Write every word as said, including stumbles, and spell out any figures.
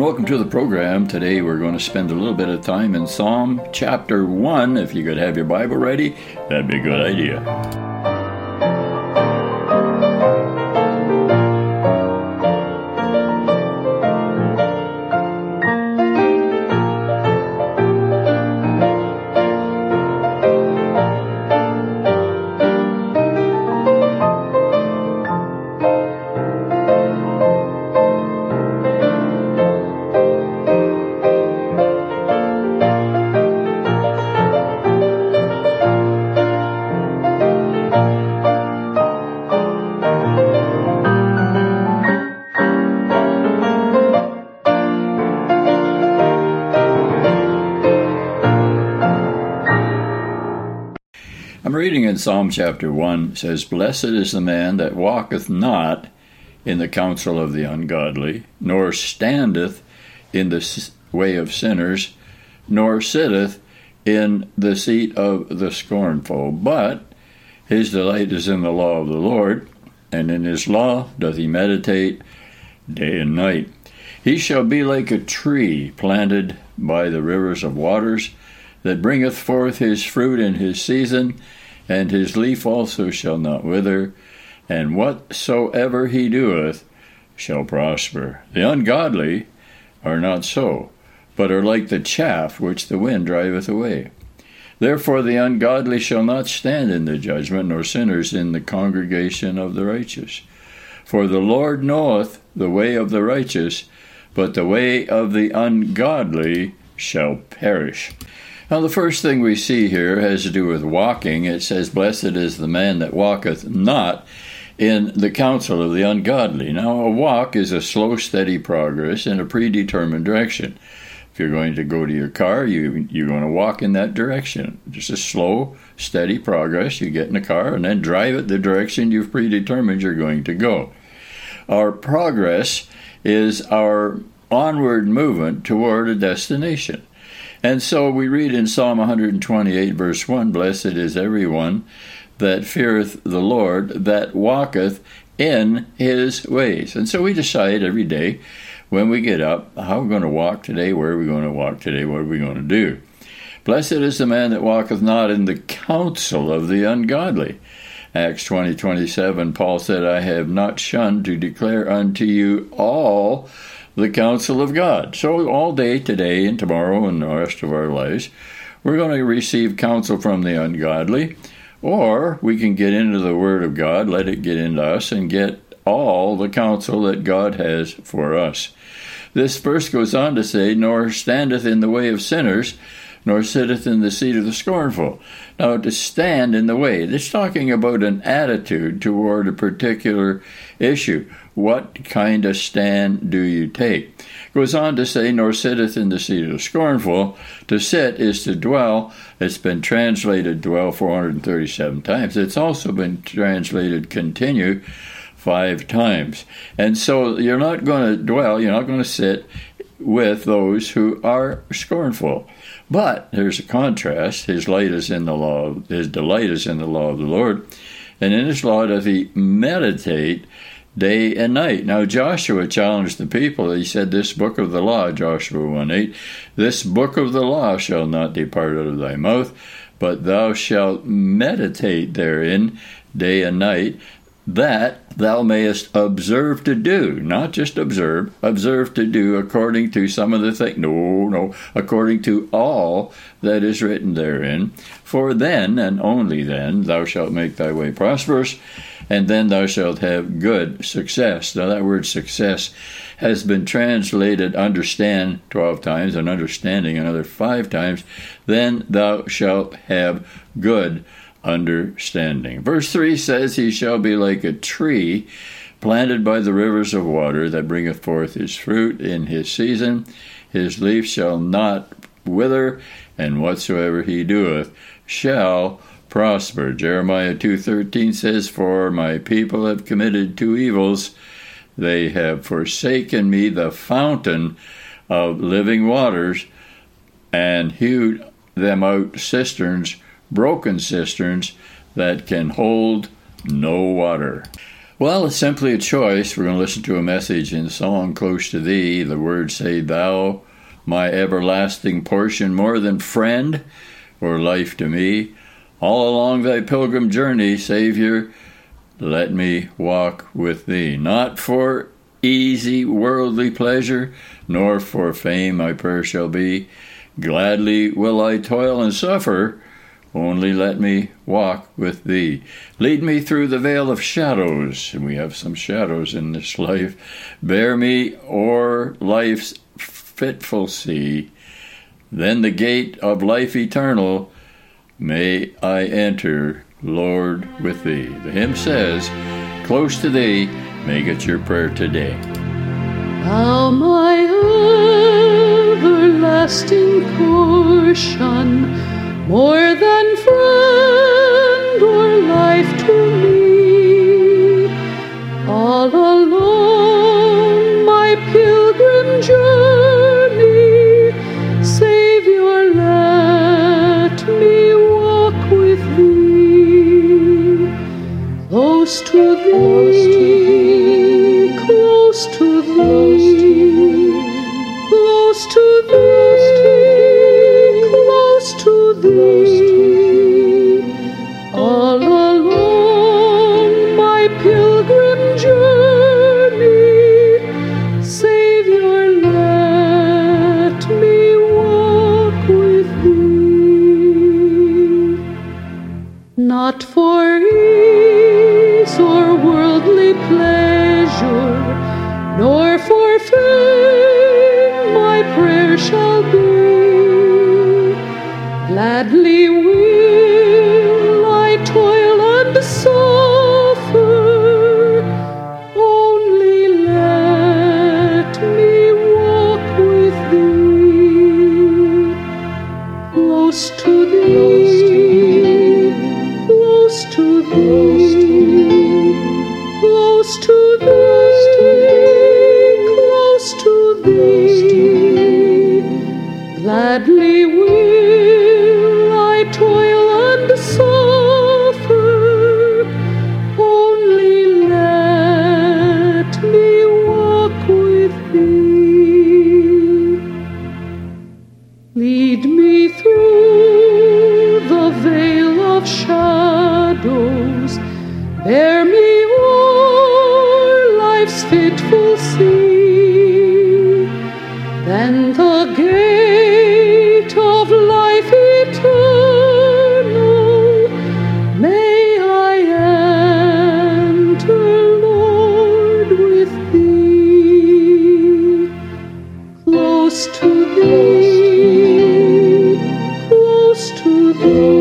welcome to the program. Today we're going to spend a little bit of time in Psalm chapter one. If you could have your Bible ready, that'd be a good idea. Reading in Psalm chapter one says, "Blessed is the man that walketh not in the counsel of the ungodly, nor standeth in the way of sinners, nor sitteth in the seat of the scornful. But his delight is in the law of the Lord, and in his law doth he meditate day and night. He shall be like a tree planted by the rivers of waters, that bringeth forth his fruit in his season, and his leaf also shall not wither, and whatsoever he doeth shall prosper. The ungodly are not so, but are like the chaff which the wind driveth away. Therefore the ungodly shall not stand in the judgment, nor sinners in the congregation of the righteous. For the Lord knoweth the way of the righteous, but the way of the ungodly shall perish." Now, the first thing we see here has to do with walking. It says, "Blessed is the man that walketh not in the counsel of the ungodly." Now, a walk is a slow, steady progress in a predetermined direction. If you're going to go to your car, you, you're going to walk in that direction. Just a slow, steady progress. You get in the car and then drive it the direction you've predetermined you're going to go. Our progress is our onward movement toward a destination. And so we read in Psalm one twenty-eight, verse one, "Blessed is everyone that feareth the Lord, that walketh in his ways." And so we decide every day when we get up, how we're going to walk today, where are we going to walk today, what are we going to do. "Blessed is the man that walketh not in the counsel of the ungodly." Acts twenty twenty-seven, Paul said, "I have not shunned to declare unto you all the counsel of God." So all day today and tomorrow and the rest of our lives, we're going to receive counsel from the ungodly, or we can get into the Word of God, let it get into us, and get all the counsel that God has for us. This verse goes on to say, "Nor standeth in the way of sinners, nor sitteth in the seat of the scornful." Now, to stand in the way, it's talking about an attitude toward a particular issue. What kind of stand do you take? Goes on to say, "Nor sitteth in the seat of the scornful." To sit is to dwell. It's been translated dwell four hundred thirty-seven times. It's also been translated continue five times. And so you're not going to dwell, you're not going to sit with those who are scornful. But there's a contrast. His light is in the law, his delight is in the law of the Lord, and in his law doth he meditate day and night. Now Joshua challenged the people. He said, "This book of the law," Joshua one eight, "this book of the law shall not depart out of thy mouth, but thou shalt meditate therein day and night, that thou mayest observe to do," not just observe, observe to do according to some of the things. No, no, according to all that is written therein. "For then, and only then, thou shalt make thy way prosperous, and then thou shalt have good success." Now that word success has been translated understand twelve times, and understanding another five times. "Then thou shalt have good understanding." Verse three says, "He shall be like a tree planted by the rivers of water, that bringeth forth his fruit in his season. His leaf shall not wither, and whatsoever he doeth shall prosper." Jeremiah two thirteen says, "For my people have committed two evils. They have forsaken me, the fountain of living waters, and hewed them out cisterns, broken cisterns, that can hold no water." Well, it's simply a choice. We're going to listen to a message in song, Close to Thee. The words say, Thou, my everlasting portion, more than friend or life to me. All along thy pilgrim journey, Savior, let me walk with thee. Not for easy worldly pleasure, nor for fame my prayer shall be. Gladly will I toil and suffer, only let me walk with thee. Lead me through the vale of shadows, and we have some shadows in this life. Bear me o'er life's fitful sea. Then the gate of life eternal may I enter, Lord, with thee. The hymn says, Close to thee, make it your prayer today. Thou my everlasting portion, more than friend or life to me, all along my pilgrim journey, Savior, let me walk with thee. Close to thee, close to thee, close to thee, close to thee, all along my pilgrim journey, Savior, let me walk with thee. Not for ease or worldly pleasure, nor for fame my prayer shall be. Gladly will I toil and suffer, only let me walk with thee. Close to thee, close to thee, close to thee, close to thee. Gladly will I toil and suffer, only let me walk with thee. Lead me through the vale of shadows, bear me o'er life's fitful sea, then the gate of life eternal may I enter, Lord, with thee. Close to thee, close to thee,